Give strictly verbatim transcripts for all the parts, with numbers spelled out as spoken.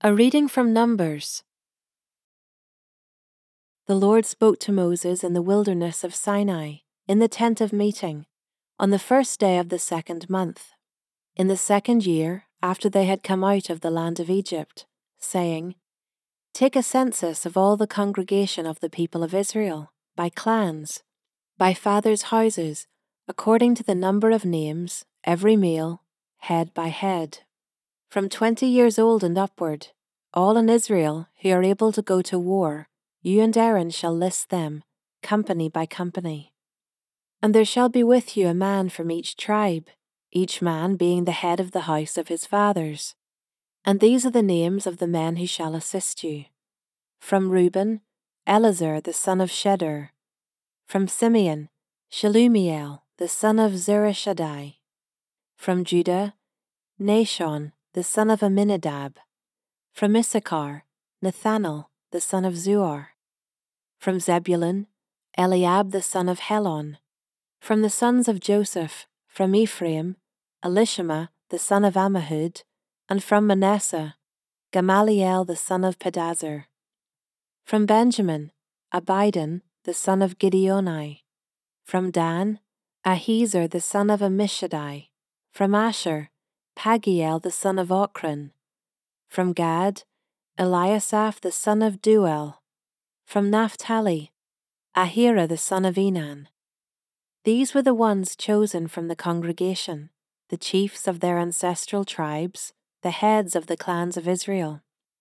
A reading from Numbers. The Lord spoke to Moses in the wilderness of Sinai, in the tent of meeting, on the first day of the second month, in the second year after they had come out of the land of Egypt, saying, Take a census of all the congregation of the people of Israel, by clans, by fathers' houses, according to the number of names, every male, head by head. From twenty years old and upward, all in Israel who are able to go to war, you and Aaron shall list them, company by company. And there shall be with you a man from each tribe, each man being the head of the house of his fathers. And these are the names of the men who shall assist you. From Reuben, Elazar the son of Shedeur. From Simeon, Shelumiel the son of Zurishaddai. From Judah, Nashon the son of Amminadab. From Issachar, Nathanael the son of Zuar. From Zebulun, Eliab the son of Helon. From the sons of Joseph, from Ephraim, Elishama the son of Ammihud, and from Manasseh, Gamaliel the son of Pedazur. From Benjamin, Abidan the son of Gideoni. From Dan, Ahiezer the son of Ammishaddai. From Asher, Pagiel the son of Ochran. From Gad, Eliasaph the son of Duel. From Naphtali, Ahira the son of Enan. These were the ones chosen from the congregation, the chiefs of their ancestral tribes, the heads of the clans of Israel.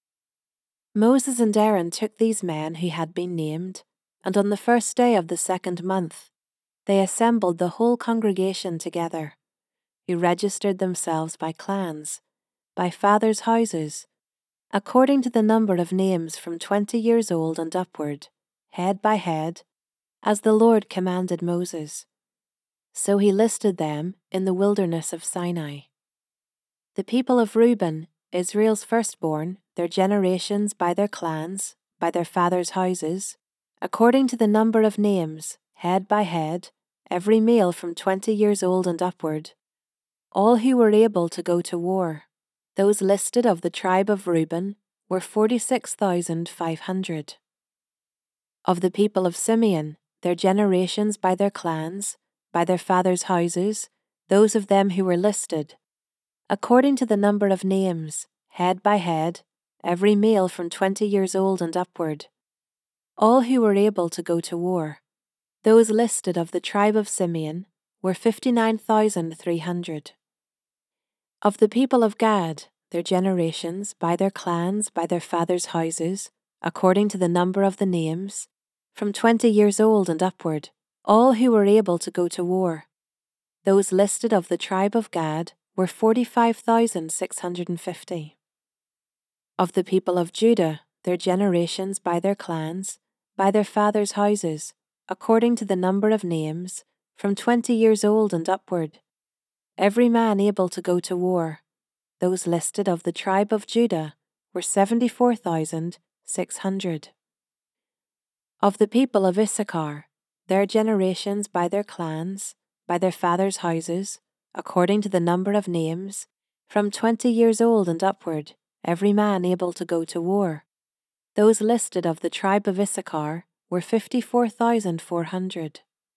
Moses and Aaron took these men who had been named, and on the first day of the second month, they assembled the whole congregation together, who registered themselves by clans, by fathers' houses, according to the number of names from twenty years old and upward, head by head, as the Lord commanded Moses. So he listed them in the wilderness of Sinai. The people of Reuben, Israel's firstborn, their generations by their clans, by their fathers' houses, according to the number of names, head by head, every male from twenty years old and upward, all who were able to go to war. Those listed of the tribe of Reuben were forty-six thousand five hundred. Of the people of Simeon, their generations by their clans, by their fathers' houses, those of them who were listed, according to the number of names, head by head, every male from twenty years old and upward, all who were able to go to war. Those listed of the tribe of Simeon were fifty-nine thousand three hundred. Of the people of Gad, their generations, by their clans, by their fathers' houses, according to the number of the names, from twenty years old and upward, all who were able to go to war. Those listed of the tribe of Gad were forty-five thousand six hundred fifty. Of the people of Judah, their generations by their clans, by their fathers' houses, according to the number of names, from twenty years old and upward, every man able to go to war, those listed of the tribe of Judah were seventy-four thousand six hundred. Of the people of Issachar, their generations by their clans, by their fathers' houses, according to the number of names, from twenty years old and upward, every man able to go to war, those listed of the tribe of Issachar were fifty-four thousand four hundred.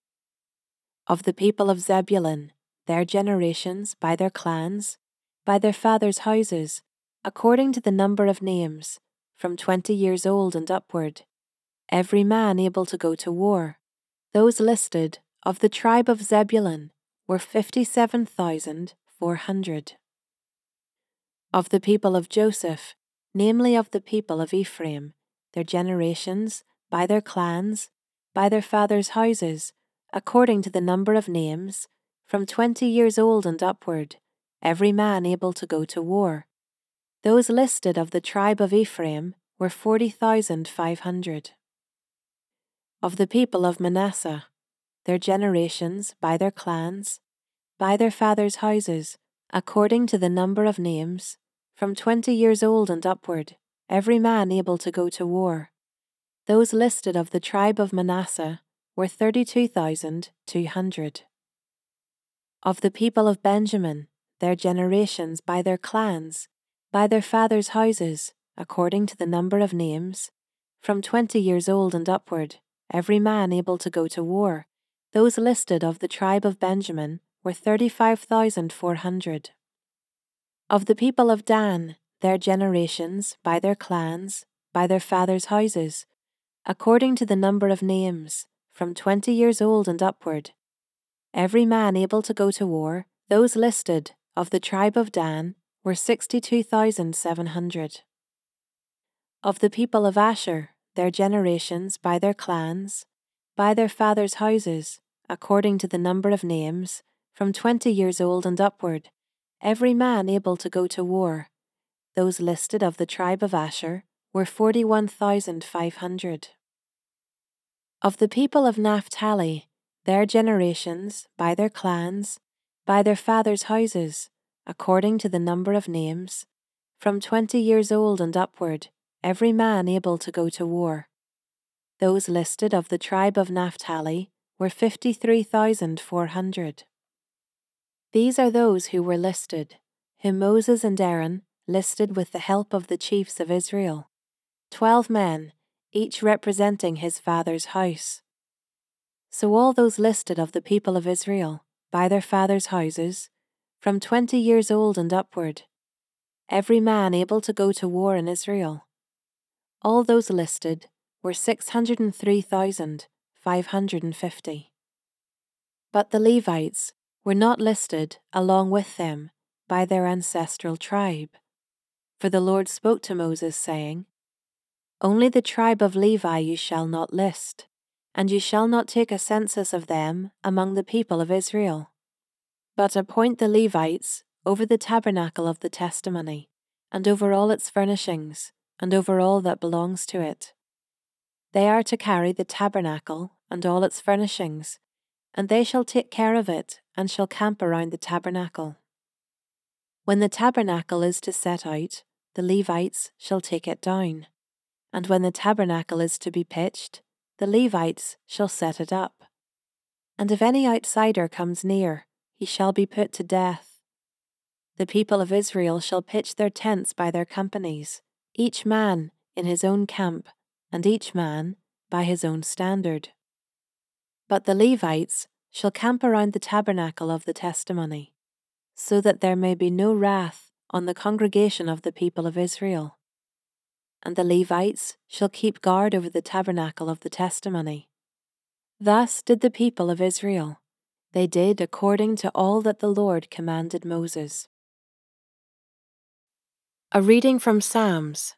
Of the people of Zebulun, their generations by their clans, by their fathers' houses, according to the number of names, from twenty years old and upward, every man able to go to war, those listed of the tribe of Zebulun were fifty-seven thousand four hundred. Of the people of Joseph, namely of the people of Ephraim, their generations, by their clans, by their fathers' houses, according to the number of names, from twenty years old and upward, every man able to go to war, those listed of the tribe of Ephraim were forty thousand five hundred. Of the people of Manasseh, their generations, by their clans, by their fathers' houses, according to the number of names, from twenty years old and upward, every man able to go to war, those listed of the tribe of Manasseh were thirty-two thousand two hundred. Of the people of Benjamin, their generations by their clans, by their fathers' houses, according to the number of names, from twenty years old and upward, every man able to go to war. Those listed of the tribe of Benjamin were thirty-five thousand four hundred. Of the people of Dan, their generations, by their clans, by their fathers' houses, according to the number of names, from twenty years old and upward, every man able to go to war, those listed of the tribe of Dan were sixty-two thousand seven hundred. Of the people of Asher, their generations, by their clans, by their fathers' houses, according to the number of names, from twenty years old and upward, every man able to go to war, those listed of the tribe of Asher were forty-one thousand five hundred. Of the people of Naphtali, their generations, by their clans, by their fathers' houses, according to the number of names, from twenty years old and upward, every man able to go to war. Those listed of the tribe of Naphtali were fifty-three thousand four hundred. These are those who were listed, whom Moses and Aaron listed with the help of the chiefs of Israel, twelve men, each representing his father's house. So all those listed of the people of Israel, by their fathers' houses, from twenty years old and upward, every man able to go to war in Israel, all those listed were six hundred and three thousand five hundred and fifty. But the Levites were not listed along with them by their ancestral tribe. For the Lord spoke to Moses, saying, Only the tribe of Levi you shall not list, and you shall not take a census of them among the people of Israel. But appoint the Levites over the tabernacle of the testimony, and over all its furnishings, and over all that belongs to it. They are to carry the tabernacle and all its furnishings, and they shall take care of it, and shall camp around the tabernacle. When the tabernacle is to set out, the Levites shall take it down, and when the tabernacle is to be pitched, the Levites shall set it up. And if any outsider comes near, he shall be put to death. The people of Israel shall pitch their tents by their companies, each man in his own camp, and each man by his own standard. But the Levites shall camp around the tabernacle of the testimony, so that there may be no wrath on the congregation of the people of Israel. And the Levites shall keep guard over the tabernacle of the testimony. Thus did the people of Israel. They did according to all that the Lord commanded Moses. A reading from Psalms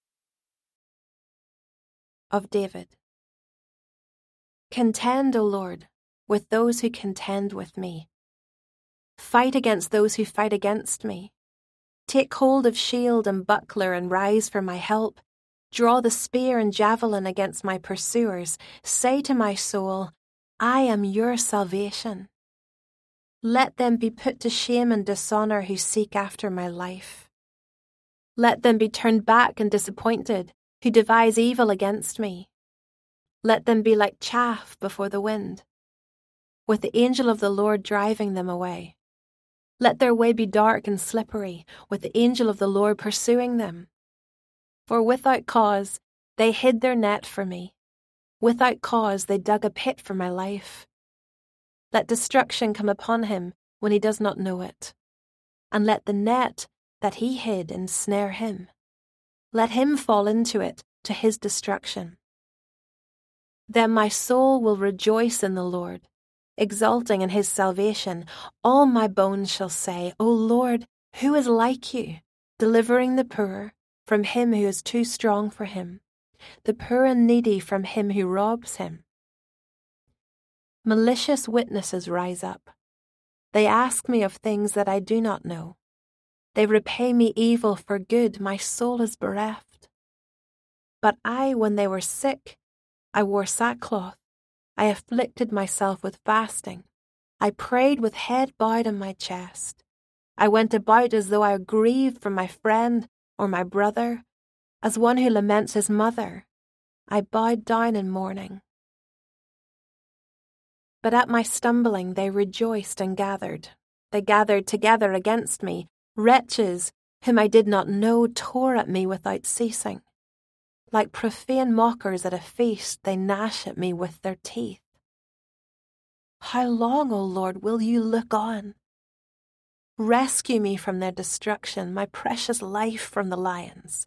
of David. Contend, O Lord, with those who contend with me. Fight against those who fight against me. Take hold of shield and buckler and rise for my help. Draw the spear and javelin against my pursuers. Say to my soul, I am your salvation. Let them be put to shame and dishonor who seek after my life. Let them be turned back and disappointed who devise evil against me. Let them be like chaff before the wind, with the angel of the Lord driving them away. Let their way be dark and slippery, with the angel of the Lord pursuing them. For without cause they hid their net for me. Without cause they dug a pit for my life. Let destruction come upon him when he does not know it, and let the net that he hid ensnare him. Let him fall into it to his destruction. Then my soul will rejoice in the Lord, exulting in his salvation. All my bones shall say, O Lord, who is like you, delivering the poor from him who is too strong for him, the poor and needy from him who robs him. Malicious witnesses rise up. They ask me of things that I do not know. They repay me evil for good. My soul is bereft. But I, when they were sick, I wore sackcloth. I afflicted myself with fasting. I prayed with head bowed on my chest. I went about as though I were grieved for my friend or my brother, as one who laments his mother. I bowed down in mourning. But at my stumbling they rejoiced and gathered. They gathered together against me. Wretches, whom I did not know, tore at me without ceasing. Like profane mockers at a feast, they gnash at me with their teeth. How long, O Lord, will you look on? Rescue me from their destruction, my precious life from the lions.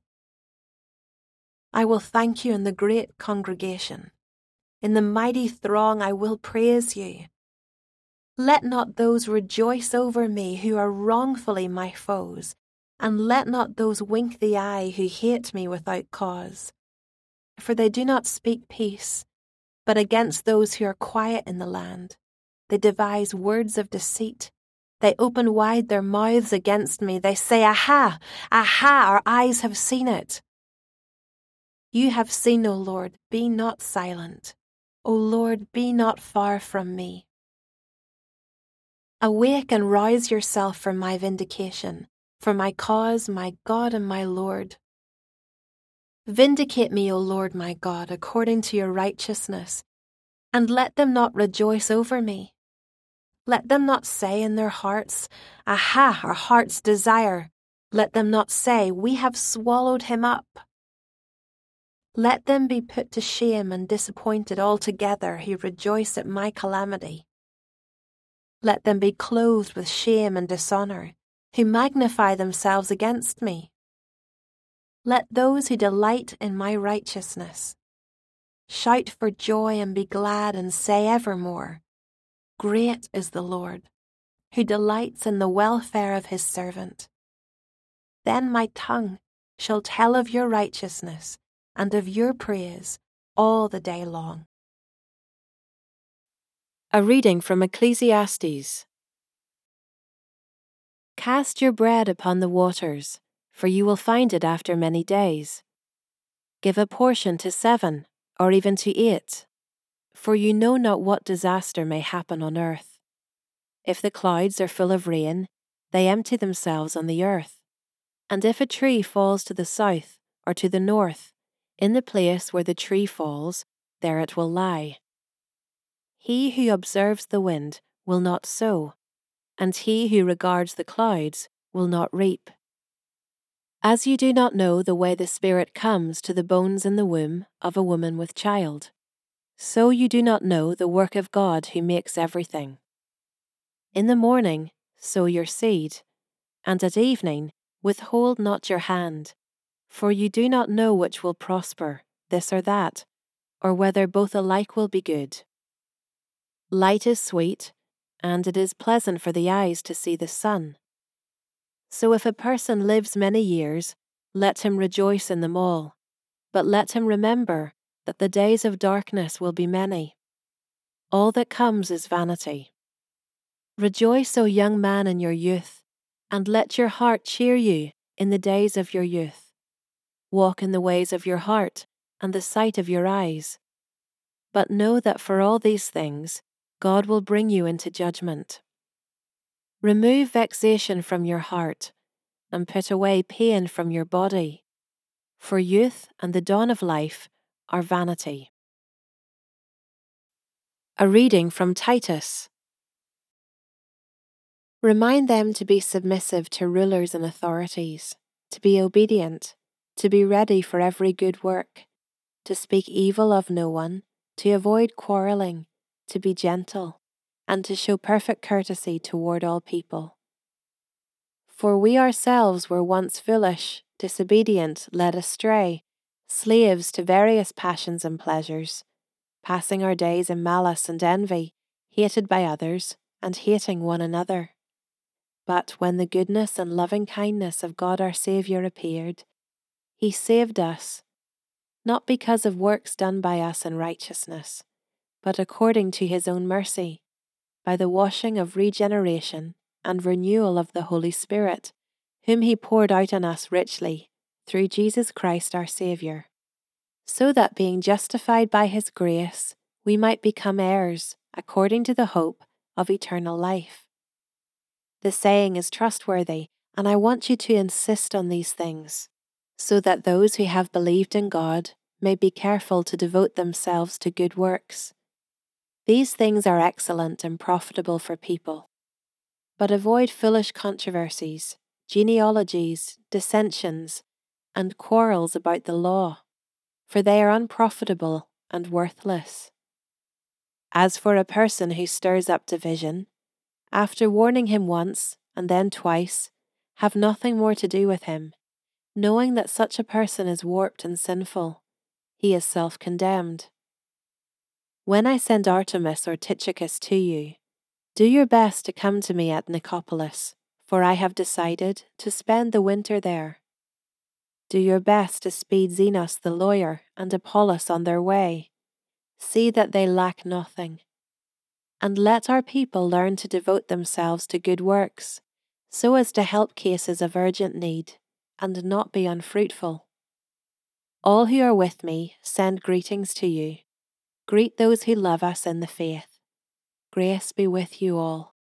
I will thank you in the great congregation. In the mighty throng I will praise you. Let not those rejoice over me who are wrongfully my foes, and let not those wink the eye who hate me without cause. For they do not speak peace, but against those who are quiet in the land. They devise words of deceit. They open wide their mouths against me. They say, Aha! Aha! Our eyes have seen it. You have seen, O Lord, be not silent. O Lord, be not far from me. Awake and rouse yourself for my vindication, for my cause, my God and my Lord. Vindicate me, O Lord my God, according to your righteousness, and let them not rejoice over me. Let them not say in their hearts, Aha, our heart's desire. Let them not say, We have swallowed him up. Let them be put to shame and disappointed altogether who rejoice at my calamity. Let them be clothed with shame and dishonour, who magnify themselves against me. Let those who delight in my righteousness shout for joy and be glad and say evermore, Great is the Lord, who delights in the welfare of his servant. Then my tongue shall tell of your righteousness and of your praise all the day long. A reading from Ecclesiastes. Cast your bread upon the waters, for you will find it after many days. Give a portion to seven, or even to eight, for you know not what disaster may happen on earth. If the clouds are full of rain, they empty themselves on the earth. And if a tree falls to the south or to the north, in the place where the tree falls, there it will lie. He who observes the wind will not sow, and he who regards the clouds will not reap. As you do not know the way the Spirit comes to the bones in the womb of a woman with child, so you do not know the work of God who makes everything. In the morning sow your seed, and at evening withhold not your hand, for you do not know which will prosper, this or that, or whether both alike will be good. Light is sweet, and it is pleasant for the eyes to see the sun. So if a person lives many years, let him rejoice in them all, but let him remember that the days of darkness will be many. All that comes is vanity. Rejoice, O young man, in your youth, and let your heart cheer you in the days of your youth. Walk in the ways of your heart and the sight of your eyes. But know that for all these things, God will bring you into judgment. Remove vexation from your heart, and put away pain from your body, for youth and the dawn of life are vanity. A reading from Titus. Remind them to be submissive to rulers and authorities, to be obedient, to be ready for every good work, to speak evil of no one, to avoid quarrelling, to be gentle, and to show perfect courtesy toward all people. For we ourselves were once foolish, disobedient, led astray, slaves to various passions and pleasures, passing our days in malice and envy, hated by others, and hating one another. But when the goodness and loving kindness of God our Saviour appeared, He saved us, not because of works done by us in righteousness, but according to His own mercy, by the washing of regeneration and renewal of the Holy Spirit, whom He poured out on us richly, through Jesus Christ our Saviour, so that being justified by His grace, we might become heirs, according to the hope of eternal life. The saying is trustworthy, and I want you to insist on these things, so that those who have believed in God may be careful to devote themselves to good works. These things are excellent and profitable for people. But avoid foolish controversies, genealogies, dissensions, and quarrels about the law, for they are unprofitable and worthless. As for a person who stirs up division, after warning him once and then twice, have nothing more to do with him, knowing that such a person is warped and sinful. He is self-condemned. When I send Artemas or Tychicus to you, do your best to come to me at Nicopolis, for I have decided to spend the winter there. Do your best to speed Zenos the lawyer and Apollos on their way. See that they lack nothing. And let our people learn to devote themselves to good works, so as to help cases of urgent need, and not be unfruitful. All who are with me send greetings to you. Greet those who love us in the faith. Grace be with you all.